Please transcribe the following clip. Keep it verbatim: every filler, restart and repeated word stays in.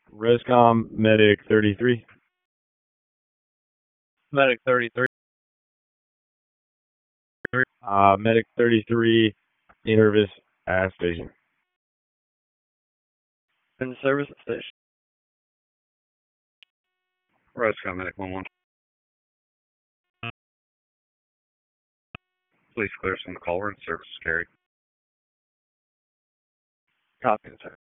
Rescom Medic thirty-three. Medic thirty-three. Uh, Medic thirty-three, in-service at station. In service at station. Rescom Medic one one. Please clear from the caller and service is carried. Copy, sir.